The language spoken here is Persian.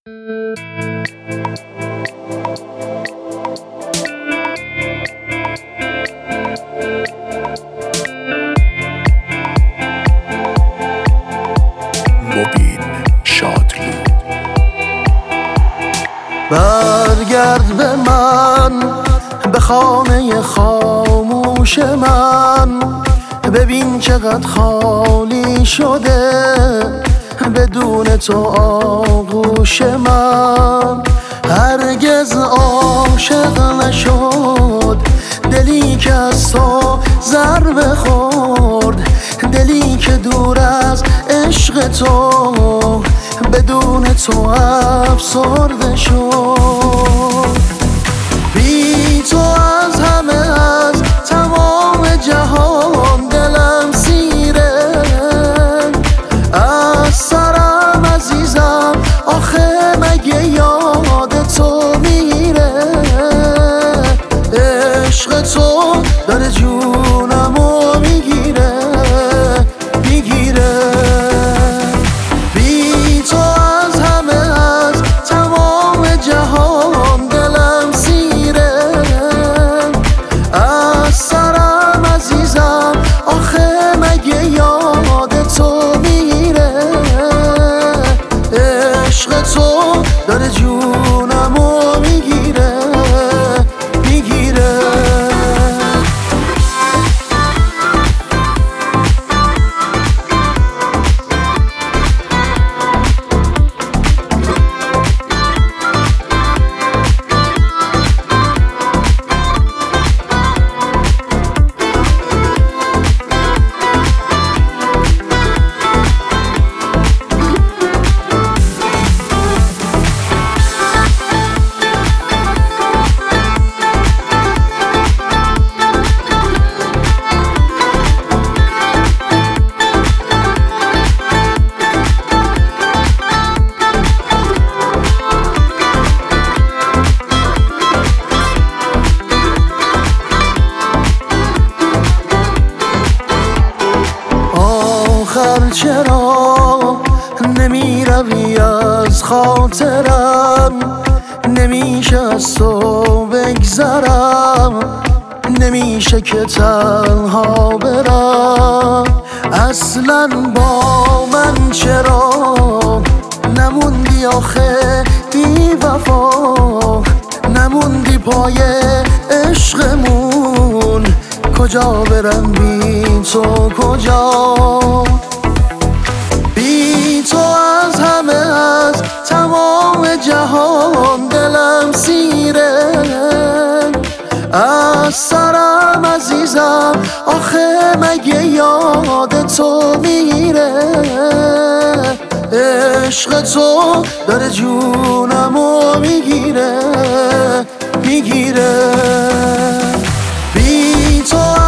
مبین شادلو. برگرد به من، به خانه خاموش من، ببین چقدر خالی شده بدون تو آغوش من. هرگز عاشق نشد دلی که از تو ضربه خورد، دلی که دور از عشق تو بدون تو افسرده شد. بی تو از همه، از تمام جهان دلم سیره، از سرم عزیزم آخه مگه یاد تو میره؟ عشق تو داره جونمو میگیره میگیره. بی تو از همه، از تمام جهان دلم سیره، از سرم عزیزم آخه مگه یاد تو میره؟ عشق تو داره جونمو میگیره میگیره. چرا نمی روی از خاطرم؟ نمیشه از تو بگذرم، نمیشه که تنها برم. اصلا با من چرا نموندی آخه بی وفا؟ نموندی پای عشقمون، کجا برم بی تو کجا؟ بی تو از همه، از تمام جهان دلم سیره، از سرم عزیزم آخه مگه یاد تو میره؟ عشق تو داره جونمو میگیره میگیره. بی تو